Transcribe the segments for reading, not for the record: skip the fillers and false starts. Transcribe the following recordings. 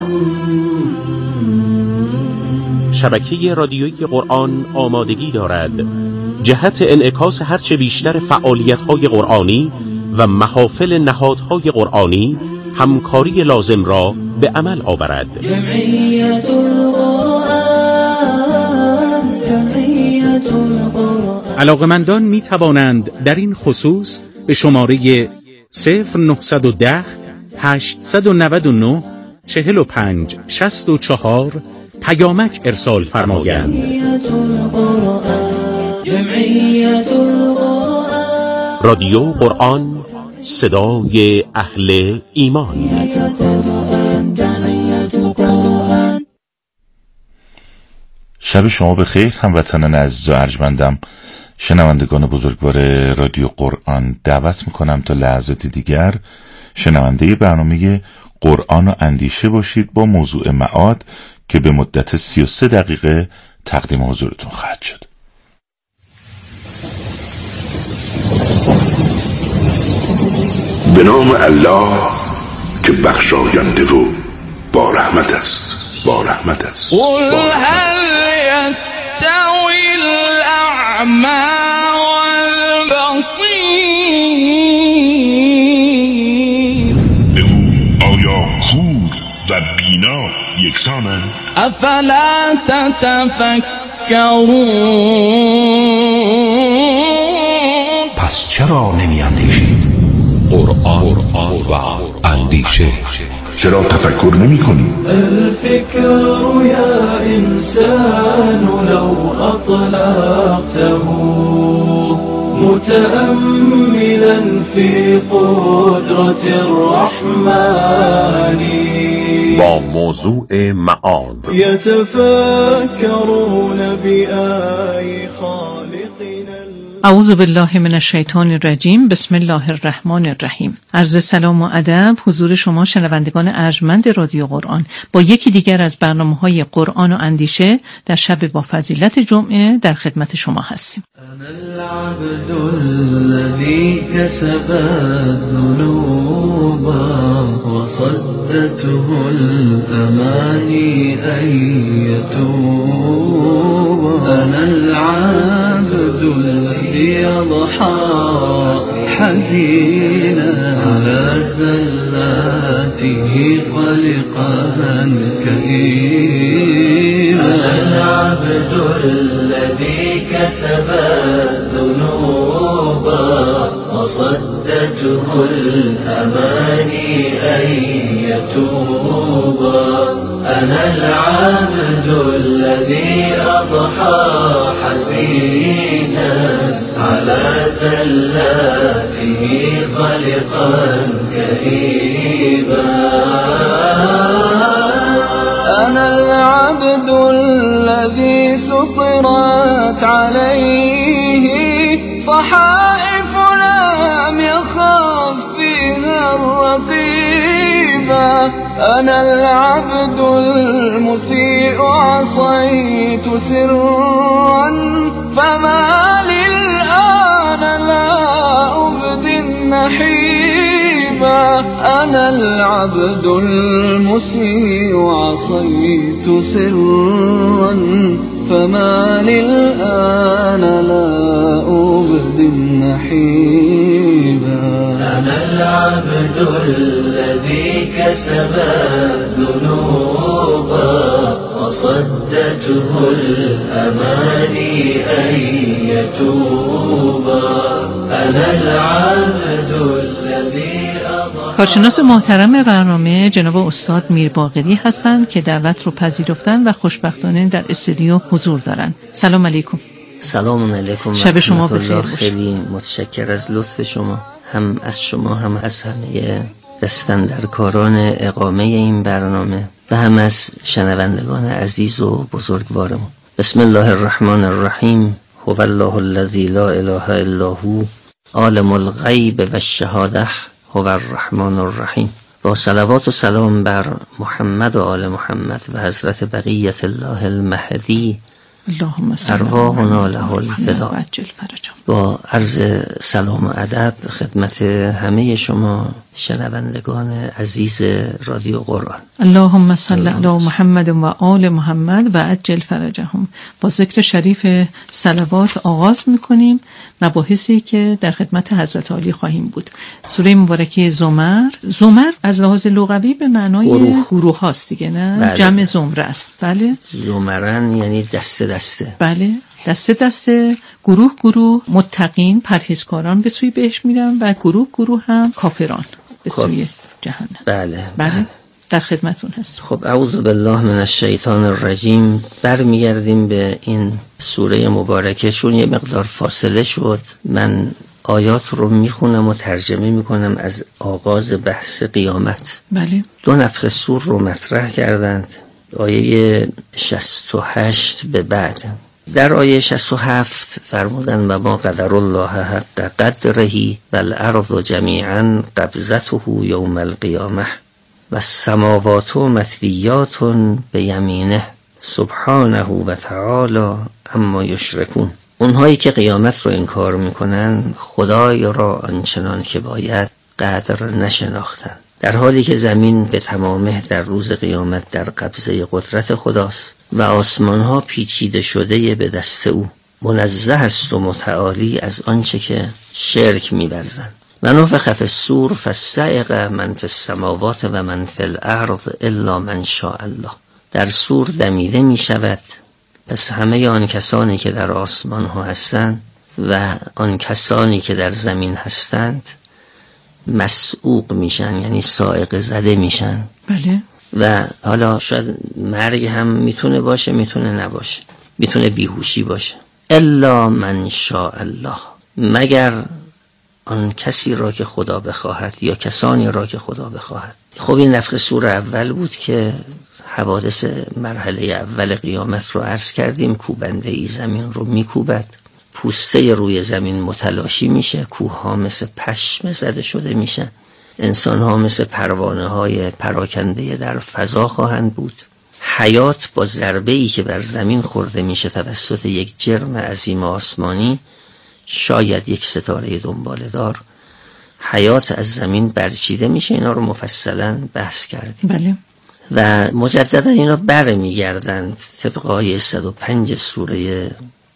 شبکه رادیویی قرآن آمادگی دارد جهت انعکاس هرچه بیشتر فعالیت‌های قرآنی و محافل نهادهای قرآنی همکاری لازم را به عمل آورد. جمعیت القرآن. علاقمندان می توانند در این خصوص به شماره 0910 899 45 64 پیامک ارسال فرمایند. رادیو قرآن، صدای اهل ایمان. شب شما بخیر هموطنان عزیز و ارجمندم، شنوندگان بزرگوار رادیو قرآن. دعوت میکنم تا لحظات دیگر شنونده برنامه قرآن و اندیشه باشید با موضوع معاد که به مدت 33 دقیقه تقدیم حضورتون خواهد شد. به نام الله که بخشاینده و با رحمت است. قل هل یستوی الاعمی والبصیر؟ بگو آیا کور و بینا یکسانند؟ افلا تتفکرون؟ پس چرا نمی اندیشید؟ قرآن و اندیشه، چرا تفکر نمی کنی؟ الفکر یا انسان لو اطلقته متأملا في قدرة الرحمن. با موضوع معاد يتفكرون بآي خالقنا. اعوذ بالله من الشیطان الرجیم. بسم الله الرحمن الرحیم. عرض سلام و ادب حضور شما شنوندگان ارجمند رادیو قرآن با یکی دیگر از برنامه‌های قرآن و اندیشه در شب با فضیلت جمعه در خدمت شما هستیم. أنا العبد الذي كسب الذنوب وصدته الأماني أن يتوب. أنا العبد الذي يضحى حزينا على زلاته قلقا كئيبا. أنا العبد الذي كسب الذنوب وصدته الأماني أن يتوب. أنا العبد الذي أضحى حزينا على زلاته قلقا كئيبا. أنا العبد الذي سطرت عليه صحائف لم يخاف فيها الرقيبا. أنا العبد المسيء عصيت سرا فما للآن لا أبدي النحيبا. أنا العبد المسيء عصيت سرا فما للآن لا أبدي النحيبا. أنا العبد الذي كسب الذنوب وصدته الأماني أن يتوب. أنا العبد الذي کارشناس محترم برنامه جناب استاد میر باقری هستند که دعوت رو پذیرفتن و خوشبختانه در استودیو حضور دارن. سلام علیکم. سلام علیکم. شب شما بخیر باشه. خیلی متشکر از لطف شما، هم از شما هم از همه دستاندرکاران اقامه این برنامه و هم از شنوندگان عزیز و بزرگوارم. بسم الله الرحمن الرحیم. هو الله الذی لا اله الا هو عالم الغیب و الشهاده هو الرحمن الرحیم. با صلوات و سلام بر محمد و آل محمد و حضرت بقیت الله المهدی ارواحنا له الفدا. با عرض سلام و ادب خدمت همه شما شنوندگان عزیز رادیو قرآن. اللهم صل علی محمد و آل محمد و عجل فرجهم. با ذکر شریف صلوات آغاز میکنیم مباحثی که در خدمت حضرت عالی خواهیم بود. سوره مبارکه زمر از لحاظ لغوی به معنای گروه هاست دیگه، نه؟ بله. جمع زمره است. بله. زمرن یعنی دسته. بله، دسته گروه متقین پرهیزکاران به سوی بهشت میرن و گروه هم کافران به سوی جهنم. بله در خدمتون هست. خب اعوذ بالله من الشیطان الرجیم. برمیگردیم به این سوره مبارکه. چون یه مقدار فاصله شد من آیات رو میخونم و ترجمه میکنم از آغاز بحث قیامت. بله. 2 نفخ صور رو مطرح کردند، آیه 68 به بعد. در آیه 67 فرمودن و ما قدر الله حق قدره و الارض جمیعا قبضته یوم القیامه و السماوات مطویات بیمینه سبحانه و تعالی اما یشرکون. اونهایی که قیامت رو انکار میکنن خدای را آنچنان که باید قدر نشناختن، در حالی که زمین به تمامه در روز قیامت در قبضه قدرت خداست و آسمان ها پیچیده شده به دست او، منزه است و متعالی از آنچه که شرک می‌ورزند. و نفخ فی الصور فصعق من فی السماوات و من فی الارض الا من شاء الله. در صور دمیده می شود، پس همه آن کسانی که در آسمان ها هستند و آن کسانی که در زمین هستند مسعوق میشن، یعنی صاعقه زده میشن. بله. و حالا شاید مرگ هم میتونه باشه، میتونه نباشه، میتونه بیهوشی باشه. الا من شاء الله، مگر آن کسی را که خدا بخواهد یا کسانی را که خدا بخواهد. خب این نفخ صور اول بود که حوادث مرحله اول قیامت رو عرض کردیم. کوبنده ای زمین رو میکوبد، پوسته روی زمین متلاشی میشه، کوه ها مثل پشم زده شده میشن، انسان ها مثل پروانه های پراکنده در فضا خواهند بود. حیات با ضربه ای که بر زمین خورده میشه توسط یک جرم عظیم آسمانی، شاید یک ستاره دنباله دار، حیات از زمین برچیده میشه. اینا رو مفصلا بحث کردیم. بله. و مجددا اینا برمیگردند طبق آیه 105 سوره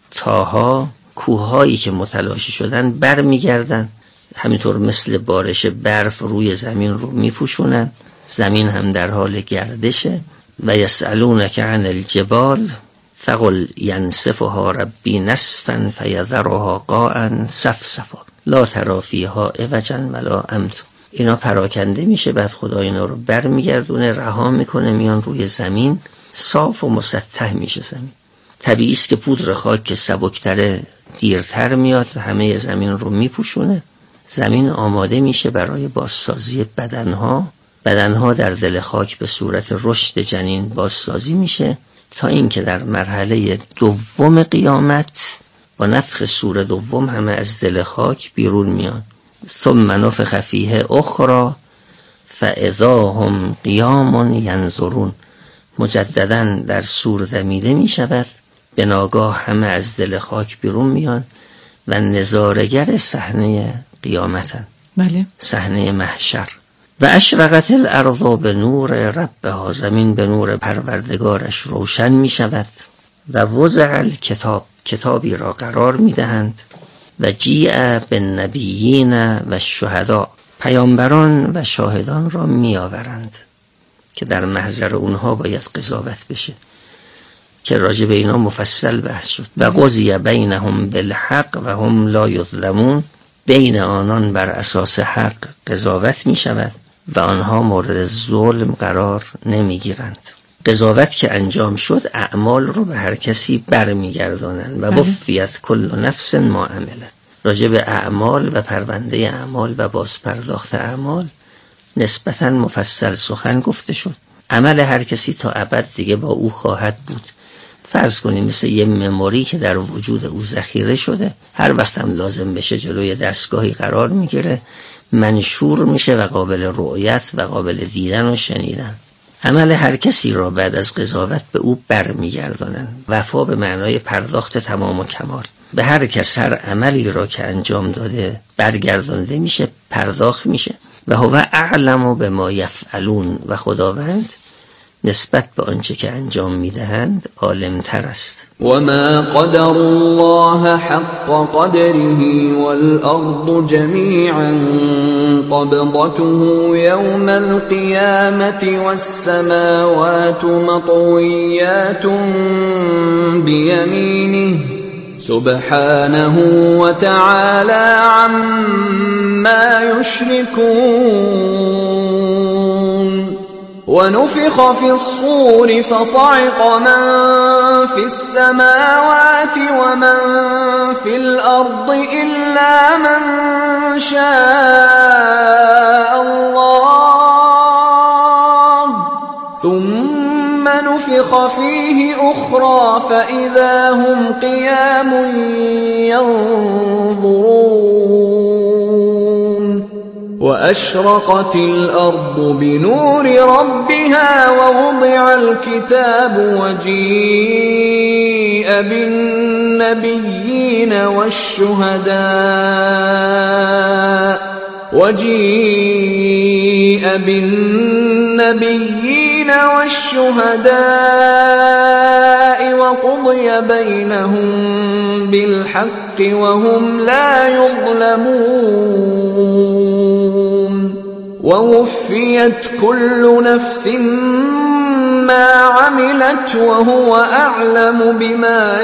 طه. کوههایی که متلاشی شدن برمیگردن، همینطور مثل بارش برف روی زمین رو میپوشونن. زمین هم در حال گردشه. و یسألونک عن الجبال فقل ینسفها ربی نسفا فیذرها قاعا صفصفا لا تری فیها عوجا ولا امتا. اینا پراکنده میشه، بعد خدا اینا رو برمیگردونه، رها میکنه، میان روی زمین، صاف و مسطح میشه زمین. طبیعی است که پودر خاک که سبکتره دیرتر میاد، همه زمین رو میپوشونه. زمین آماده میشه برای بازسازی بدنها در دل خاک به صورت رشد جنین بازسازی میشه، تا اینکه در مرحله دوم قیامت با نفخ صور دوم همه از دل خاک بیرون میان. ثم نفخ فیه اخرى فاذا هم قیام ینظرون. مجددا در صور دمیده می شود، به ناگاه همه از دل خاک بیرون میان و نظارگر صحنه قیامتن. بله. صحنه محشر. و اشرقت الارض به نور ربها، زمین به نور پروردگارش روشن می شود. و وضع الکتاب، کتابی را قرار می دهند. و جیع بالنبیین و شهدا، پیامبران و شاهدان را می آورند که در محضر اونها باید قضاوت بشه، که راجع به اینا مفصل بحث شد. و قضی بینهم بالحق و هم لا یظلمون، بین آنان بر اساس حق قضاوت می شود و آنها مورد ظلم قرار نمی گیرند. قضاوت که انجام شد اعمال رو به هر کسی برمیگردانند و وفیت کل نفس ما عملت. راجع به اعمال و پرونده اعمال و بازپرداخت اعمال نسبتاً مفصل سخن گفته شد. عمل هر کسی تا ابد دیگه با او خواهد بود. فرض کنیم مثل یه مموری که در وجود او ذخیره شده، هر وقت هم لازم بشه جلوی دستگاهی قرار میگیره، منشور میشه و قابل رؤیت و قابل دیدن و شنیدن. عمل هر کسی را بعد از قضاوت به او برمیگردانن. وفا به معنای پرداخت تمام و کمال. به هر کس هر عملی را که انجام داده برگردانده میشه، پرداخت میشه. و هو اعلم بما یفعلون، و خداوند نسبت به آنچه که انجام میدهند عالم‌تر است. وما قدر الله حق قدره والأرض جميعا قبضته يوم القيامة والسماوات مطويات بيمينه سبحانه وتعالى عما يشركون. ونفخ في الصور فصعق من في السماوات ومن في الأرض إلا من شاء الله ثم نفخ فيه أخرى فإذا هم قيام ينظرون. وأشرقت الأرض بنور ربها ووضع الكتاب وجيء بالنبيين والشهداء وقضي بينهم بالحق وهم لا يظلمون. ووفيت كل نفس ما عملت وهو أعلم بما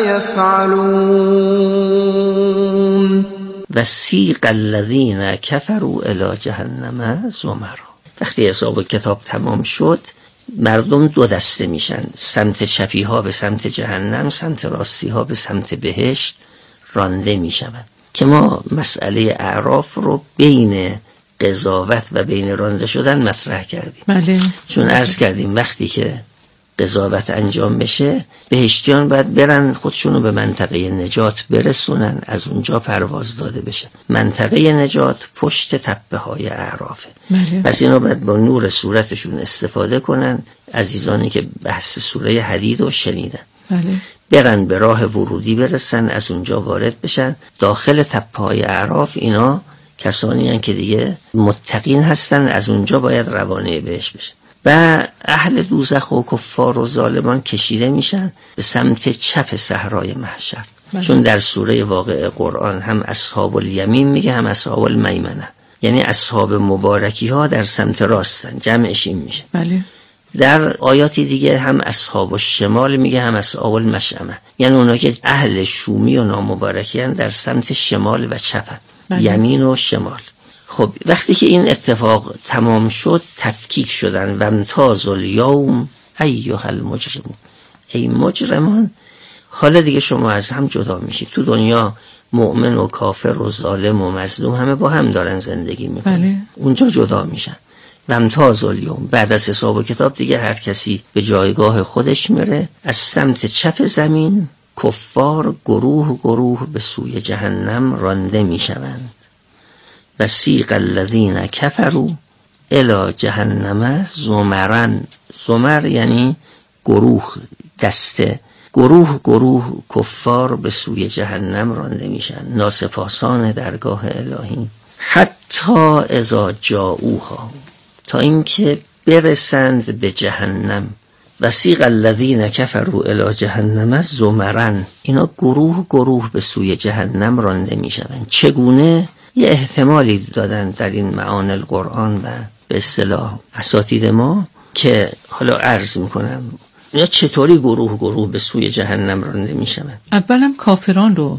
يفعلون. وسیق الذین کفروا الی جهنم زمرا. وقتی حساب کتاب تمام شد مردم دو دسته میشن، سمت چپی ها به سمت جهنم، سمت راستی ها به سمت بهشت رانده میشن. که ما مسئله اعراف رو بین قضاوت و بین رانده شدن مطرح کردیم. بله. چون عرض کردیم وقتی که قضاوت انجام بشه بهشتیان باید برن خودشونو به منطقه نجات برسونن، از اونجا پرواز داده بشه. منطقه نجات پشت تپه های اعرافه. پس اینا باید با نور صورتشون استفاده کنن. عزیزانی که بحث سوره حدید رو شنیدن برن به راه ورودی برسن، از اونجا وارد بشن داخل تپه های اعراف. اینا کسانی هستن که دیگه متقین هستن، از اونجا باید روانه بهش بشن. و اهل دوزخ و کفار و ظالمان کشیده میشن به سمت چپ صحرای محشر. چون در سوره واقعه قرآن هم اصحاب الیمین میگه هم اصحاب المیمنه، یعنی اصحاب مبارکی ها در سمت راستن، جمعش این میشه. بله. در آیاتی دیگه هم اصحاب الشمال میگه هم اصحاب المشأمه، یعنی اونا که اهل شومی و نامبارکی هن در سمت شمال و چپن. یمین و شمال. خب وقتی که این اتفاق تمام شد تفکیک شدن و امتاز الیوم ایها المجرمون، ای مجرمان حالا دیگه شما از هم جدا میشید. تو دنیا مؤمن و کافر و ظالم و مظلوم همه با هم دارن زندگی میکنن. اونجا جدا میشن و امتاز الیوم. بعد از حساب و کتاب دیگه هر کسی به جایگاه خودش میره. از سمت چپ زمین کفار گروه گروه به سوی جهنم رانده میشوند. وسیق الذین کفروا الی جهنم زمرن. زمر یعنی گروه، دسته، گروه گروه کفار به سوی جهنم رانده میشن، ناسپاسان درگاه الهی. حتی اذا جاؤوها، تا اینکه برسند به جهنم. وسیق الذین کفروا الی جهنم زمرن. اینا گروه گروه به سوی جهنم رانده میشن. چگونه؟ یه احتمالی دادن در این معانی القرآن و به اصطلاح اساتید ما که حالا عرض میکنم یا چطوری گروه گروه به سوی جهنم رانده میشن. اولم کافران رو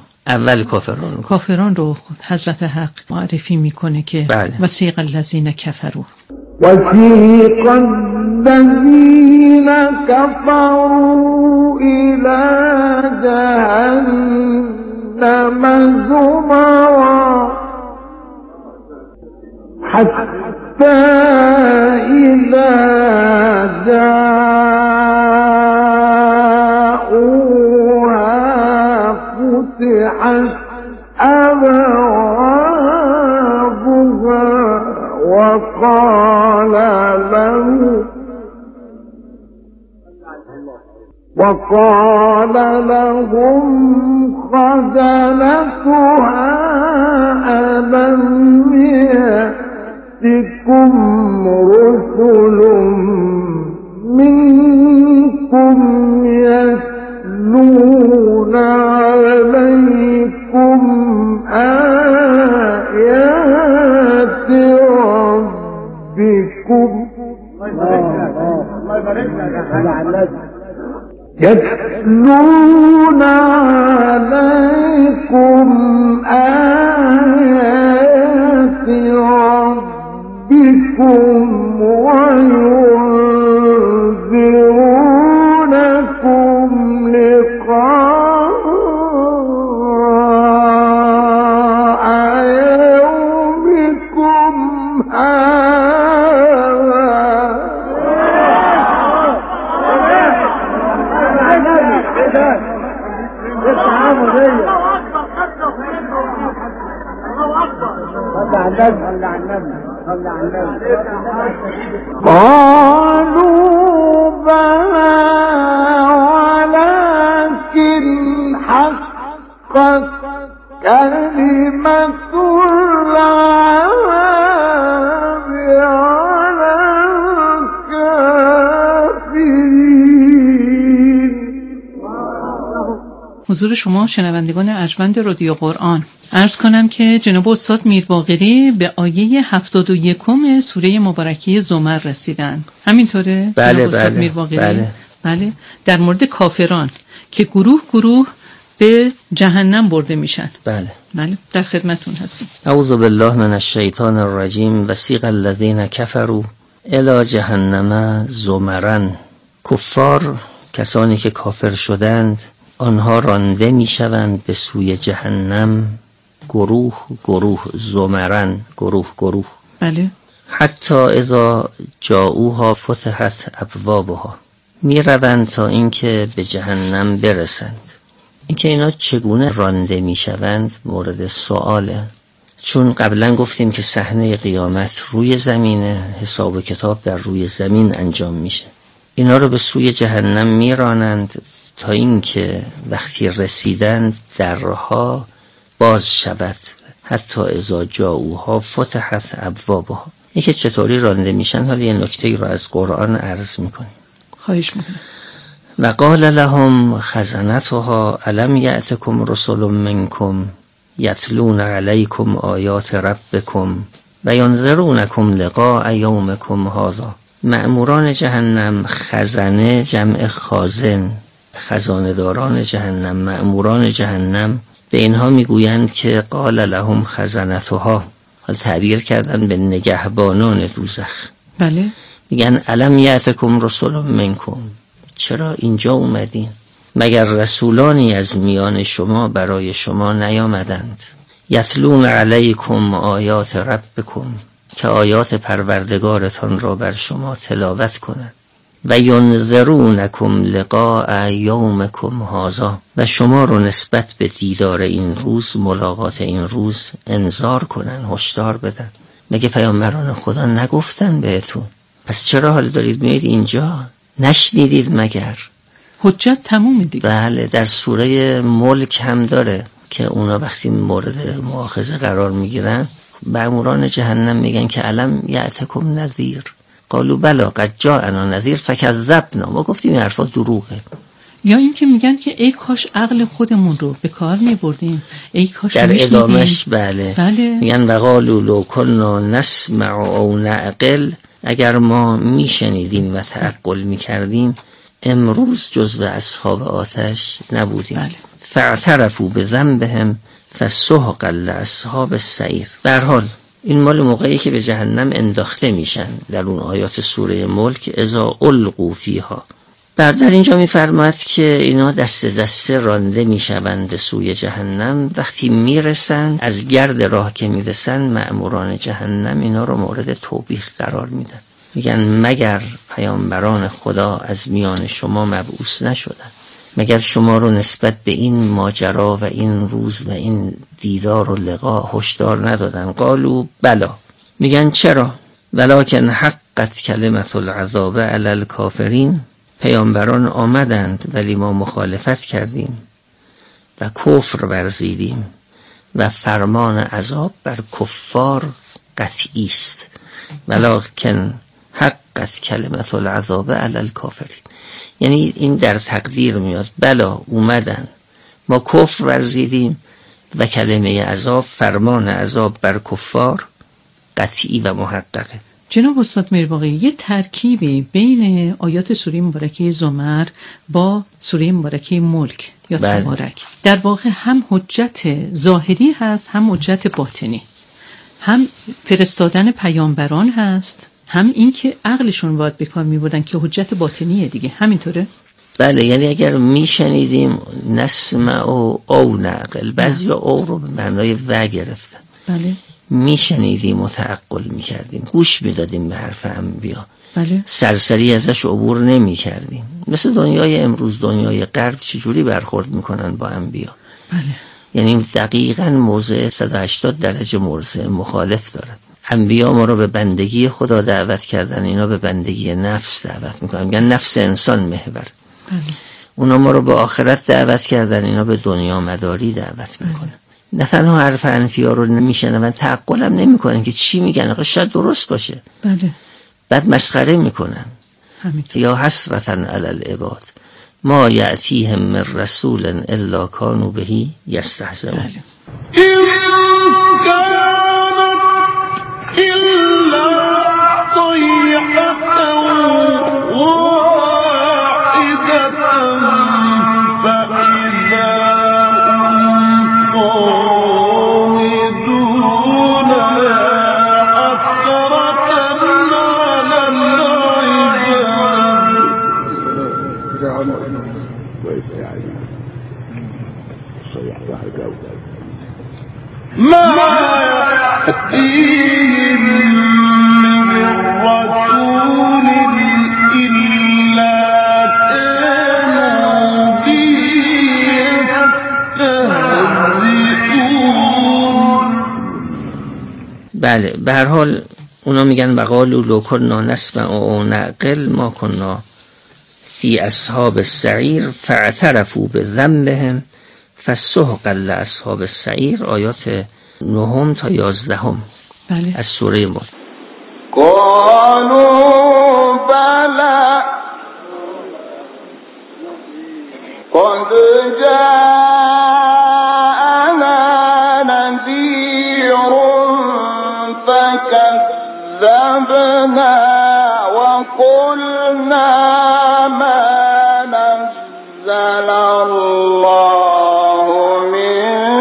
کافران رو حضرت حق معرفی میکنه که بله. وسیق الذین کفروا وسیق الذین کفروا الی جهنم زمرا حتى إذا جاءوها فتحت أبوابها وقال لهم خزنتها ألم رسل منكم يتلون عليكم آيات ربكم يتلون عليكم آيات ربكم وينذرونكم لقاء يومكم قالوا بلى ولكن حقت كلمة العذاب على الكافرين. حضور شما شنوندگان ارجمند رادیو قرآن، عرض کنم که جناب استاد میرباقری به آیه 71 سوره مبارکه زمر رسیدن. همینطوره؟ بله بله. در مورد کافران که گروه گروه به جهنم برده میشن. بله در خدمتون هستیم. اعوذ بالله من الشیطان الرجیم. وسیق الذین کفروا الی جهنم زمرا. کفار، کسانی که کافر شدند، آنها رانده میشوند به سوی جهنم گروه گروه، زمرن گروه. بله. حتی اذا جاؤوها فتحت ابوابها. میروند تا اینکه به جهنم برسند. اینکه اینا چگونه رانده میشوند مورد سؤاله، چون قبلا گفتیم که صحنه قیامت روی زمینه، حساب و کتاب در روی زمین انجام میشه. اینا رو به سوی جهنم میرانند تا اینکه وقتی رسیدند درها باز شود. حتی اذا جاؤوها فتحت ابوابها. اینکه چطوری رانده میشن، حالا یه نکته رو از قرآن عرض میکنیم. خواهش میکنم. و قال لهم خزنتها الم یأتکم رسل منکم یتلون علیکم آیات ربکم و ینذرونکم لقاء یومکم هذا. مأموران جهنم، خزنه جمع خازن، خزانه‌داران جهنم، مأموران جهنم، به اینها میگویند که قال لهم خزنتها، حال تعبیر کردن به نگهبانان دوزخ. بله. میگن الم یأتکم رسل منکم، چرا اینجا اومدین؟ مگر رسولانی از میان شما برای شما نیامدند؟ یتلون علیکم آیات ربکم، که آیات پروردگارتان را بر شما تلاوت کنند. و ینذرونکم لقاء یومکم هذا، و شما رو نسبت به دیدار این روز، ملاقات این روز انذار کنن، هشدار بدن. مگه پیامبران خدا نگفتن بهتون؟ پس چرا حال دارید میید اینجا؟ نشنیدید مگر؟ حجت تموم دیگه. بله. در سوره ملک هم داره که اونا وقتی مورد مؤاخذه قرار میگیرن، مأموران جهنم میگن که الم یأتکم نذیر، قالوا بلا قد جاءنا نذیر فکذبنا. ما گفتیم این حرفا دروغه. یا این که میگن که ای کاش عقل خودمون رو به کار میبردیم، ای کاش در ادامش بله میگن و قالوا لو کنا نسمع او نعقل، اگر ما میشنیدیم و تعقل میکردیم امروز جزو اصحاب آتش نبودیم. بله. فاعترفوا بذنبهم فسحقا لاصحاب السعیر. به هر حال این مال موقعی که به جهنم انداخته میشن در اون آیات سوره ملک، اذا القوا فیها. در اینجا میفرماد که اینا دست دسته رانده میشوند به سوی جهنم. وقتی میرسن، از گرد راه که میرسن، مأموران جهنم اینا رو مورد توبیخ قرار میدن. میگن مگر پیامبران خدا از میان شما مبعوث نشدن؟ مگر شما رو نسبت به این ماجرا و این روز و این دیدار و لقا هشدار ندادن؟ قالوا بلا. میگن چرا؟ ولکن حقت کلمت العذاب علی الکافرین. پیامبران آمدند ولی ما مخالفت کردیم و کفر ورزیدیم و فرمان عذاب بر کفار قطعی است. ولکن حقت کلمت العذاب علی الکافرین. یعنی این در تقدیر میاد، بلا اومدن، ما کفر ورزیدیم و کلمه عذاب، فرمان عذاب بر کفار قطعی و محققه. جناب استاد میرباقی، یه ترکیبی بین آیات سوره مبارکه زمر با سوره مبارکه ملک یا تبارک در واقع هم حجت ظاهری هست، هم حجت باطنی، هم فرستادن پیامبران هست، هم این که عقلشون باید بکار میبردن که حجت باطنیه دیگه. همینطوره؟ بله، یعنی اگر میشنیدیم نسمع او نعقل، بعضی او رو به معنای و گرفتن. بله. میشنیدیم و تعقل میکردیم، گوش میدادیم به حرف انبیا. بله. سرسری ازش عبور نمیکردیم. مثل دنیای امروز، دنیای غرب چجوری برخورد میکنن با انبیا. بله. یعنی دقیقاً موضع 180 درجه موضع مخالف دارن. انبیا ما رو به بندگی خدا دعوت کردن، اینا به بندگی نفس دعوت میکنن، میگن نفس انسان محور. بله. اونا ما رو به آخرت دعوت کردن، اینا به دنیا مداری دعوت میکنن. نه تنها حرف انفیا رو نمیشنن و تعقل هم نمیکنن که چی میگن، شاید درست باشه. بله. بعد مسخره میکنن. همینطور. یا حسرتا علی العباد ما یأتیهم من رسول الا کانوا به یستهزئون. بله، به هر حال اونا میگن وقالوا لو كنا نسمع او نعقل ما كنا فی اصحاب السعیر فاعترفوا بذنبهم فسحقا لاصحاب السعیر. آیات 9 تا 11 بله. از سوره ملک. قالوا بلى قد جاءنا نذير فكذبنا وقلنا ما نزل الله من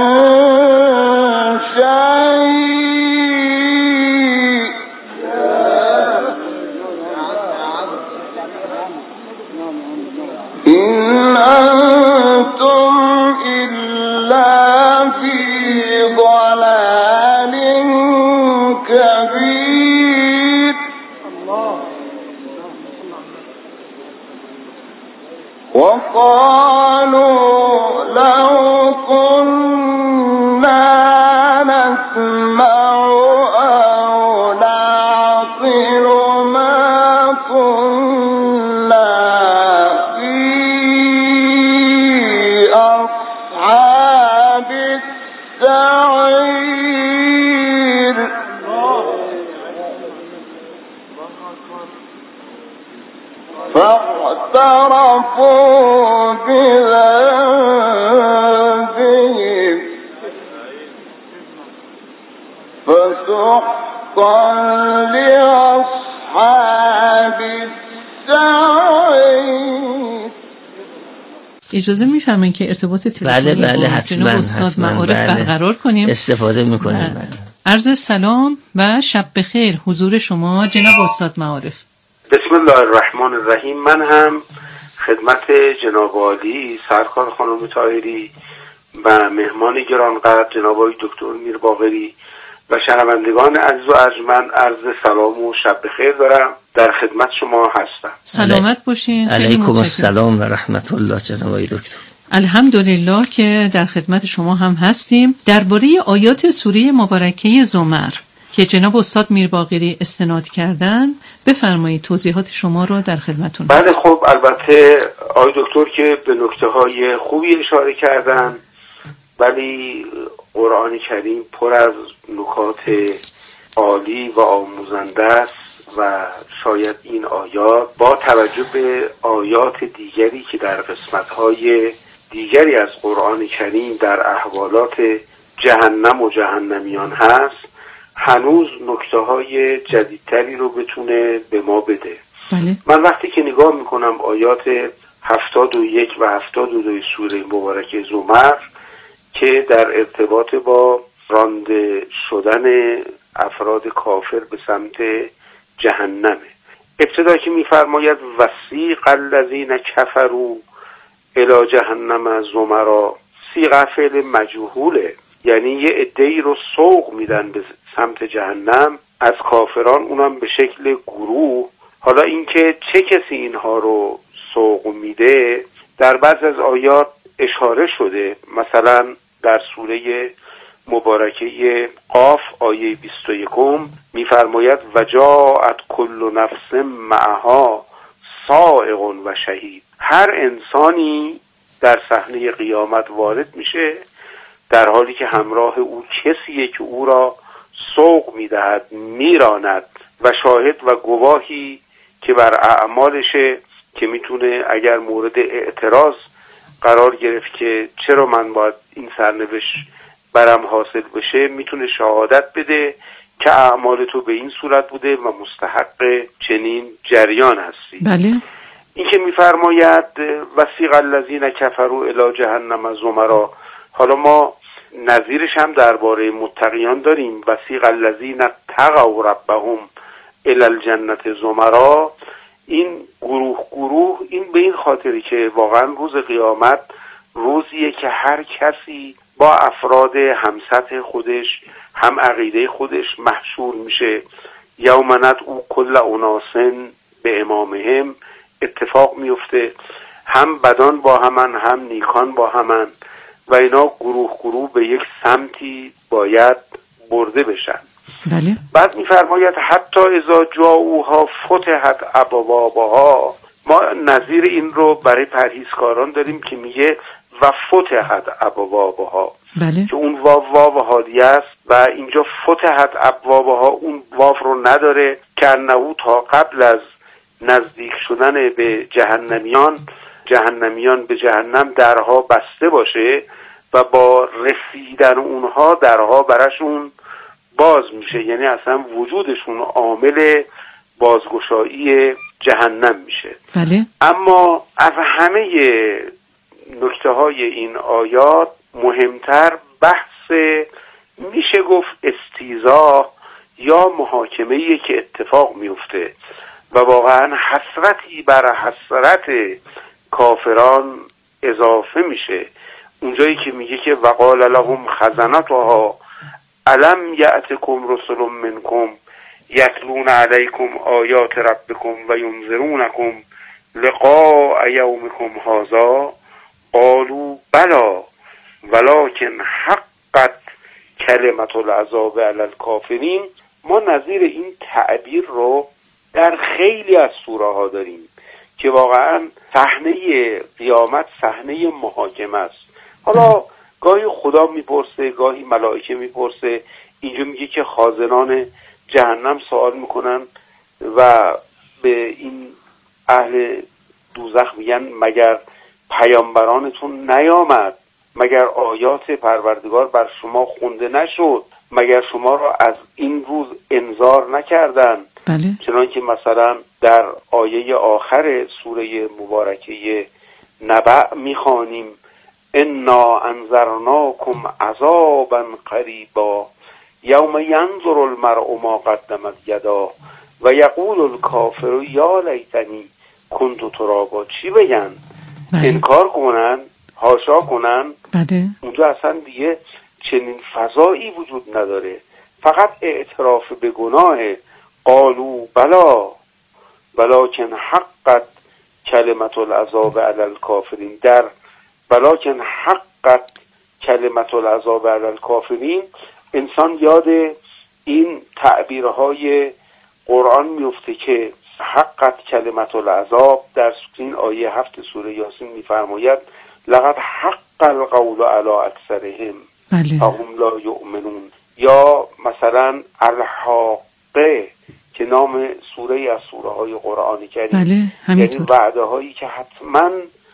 شيء إن أنتم إلا في ضلال كبير. وقالوا لو كنا نسمع أو نعقل ما كنا في أصحاب السعير. فاعترفوا بذنبهم فسحقا لأصحاب السعير. اجازه میفرمایید که ارتباط تلفنی بله حتما استاد معارف برقرار کنیم؟ استفاده میکنیم. بله. عرض سلام و شب بخیر حضور شما جناب استاد معارف. بسم الله الرحمن الرحیم. من هم خدمت جناب عالی سرکار خانم طاهری و مهمان گرانقدر جناب آقای دکتر میرباقری و شنوندگان عزیز و ارجمند عرض سلام و شب بخیر دارم. در خدمت شما هستم. سلامت باشین. علیکم السلام و رحمت الله جناب آقای دکتر. الحمدلله که در خدمت شما هم هستیم. درباره آیات سوره مبارکه زمر که جناب استاد میرباقری استناد کردن بفرمایید، توضیحات شما رو در خدمتون بله خب، البته آقای دکتر که به نکته‌های خوبی اشاره کردن، ولی قرآن کریم پر از نکات عالی و آموزنده است و شاید این آیات با توجه به آیات دیگری که در قسمت‌های دیگری از قرآن کریم در احوالات جهنم و جهنمیان هست هنوز نکته‌های جدیدتری رو بتونه به ما بده. بله. من وقتی که نگاه میکنم آیات 71 و 72 سوره مبارکه زمر که در ارتباط با رانده شدن افراد کافر به سمت جهنمه، ابتدا که میفرماید وسیق الذین کفروا الی جهنم زمرا، سیغ فعل مجهوله، یعنی یه عده‌ای رو سوق میدن به سمت جهنم از کافران، اونم به شکل گروه. حالا اینکه چه کسی اینها رو سوق میده در بعضی از آیات اشاره شده، مثلا در سوره مبارکه قاف آیه 21 میفرماید و جاءت کل نفس معها سائق و شهید، هر انسانی در صحنه قیامت وارد میشه در حالی که همراه او کسیه که او را سوق میدهد، میراند و شاهد و گواهی که بر اعمالشه که میتونه اگر مورد اعتراض قرار گرفت که چرا من باید این سرنوشت برم حاصل بشه، میتونه شهادت بده که اعمال تو به این صورت بوده و مستحق چنین جریان هستی. بله. این که میفرماید وسیق الذین کفروا الی جهنم زمرا، حالا ما نظیرش هم درباره متقیان داریم، وسیق الذین اتقوا ربهم الی الجنة زمرا. این گروه این به این خاطری که واقعا روز قیامت روزیه که هر کسی با افراد همسطح خودش هم عقیده خودش محشور میشه. یوم ندعو کل اناس به امامهم، اتفاق میفته هم بدان با همن هم نیکان با همن و اینا گروه به یک سمتی باید برده بشن. بله. بعد میفرماید حتی اذا جاءوها فتحت ابوابها، ما نظیر این رو برای پرهیزکاران داریم که میگه و فتحت ابوابها، بله. که اون واو حالیه است و اینجا فتحت ابوابها اون واو رو نداره که انه تا قبل از نزدیک شدن به جهنمیان به جهنم درها بسته باشه و با رسیدن اونها درها براشون باز میشه، یعنی اصلا وجودشون عامل بازگشایی جهنم میشه. بله. اما از همه نکته های این آیات مهمتر بحث میشه گفت استیضاح یا محاکمه‌ای که اتفاق میفته و واقعا حسرتی بر حسرت کافران اضافه میشه. اونجایی که میگه که وقال لهم خزنتها الم یأتکم رسل منکم یتلون علیکم آیات ربکم و ینذرونکم لقاء یومکم هذا قالوا بلا ولکن حقت کلمت العذاب علی الکافرین. ما نظیر این تعبیر رو در خیلی از سوره ها داریم که واقعا صحنه قیامت صحنه محاکمه است. حالا گاهی خدا میپرسه، گاهی ملائکه میپرسه. اینجا میگه که خازنان جهنم سوال میکنن و به این اهل دوزخ میگن مگر پیامبرانتون نیامد؟ مگر آیات پروردگار بر شما خونده نشد؟ مگر شما را از این روز انذار نکردن؟ بله. چنانکه مثلا در آیه آخر سوره مبارکه نبأ میخوانیم انا انذرناکم عذابا قریبا یوم ینظر المرء ما قدمت یداه و یقول الکافر یا لیتنی کنت ترابا. چی بگن؟ بله. انکار کنن، حاشا کنن؟ بله. اونجا اصلا دیگه چنین فضایی وجود نداره، فقط اعتراف به گناه. قالوا بلا ولکن حقت کلمت العذاب علی الکافرین. در ولکن حقت کلمت العذاب علی الکافرین انسان یاد این تعبیرهای قرآن میفته که حقت کلمت العذاب در این آیه 7 سوره یاسین میفرماید لقد حق القول علی اکثرهم فهم لا یؤمنون. یا مثلا الحاقه که نام سوره از سوره های قرآنی کریم. بله، یعنی وعده هایی که حتما